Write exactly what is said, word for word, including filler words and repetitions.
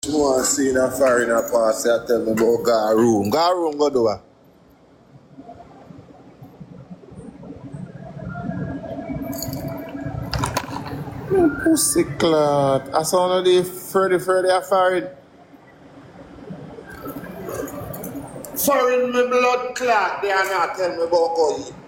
want to see a foreigner pass, I tell me about go room. Go room, go do it. Pussy clot. I saw one of the Freddy Freddy a foreign. Foreign me blood clot, they are not tell me about how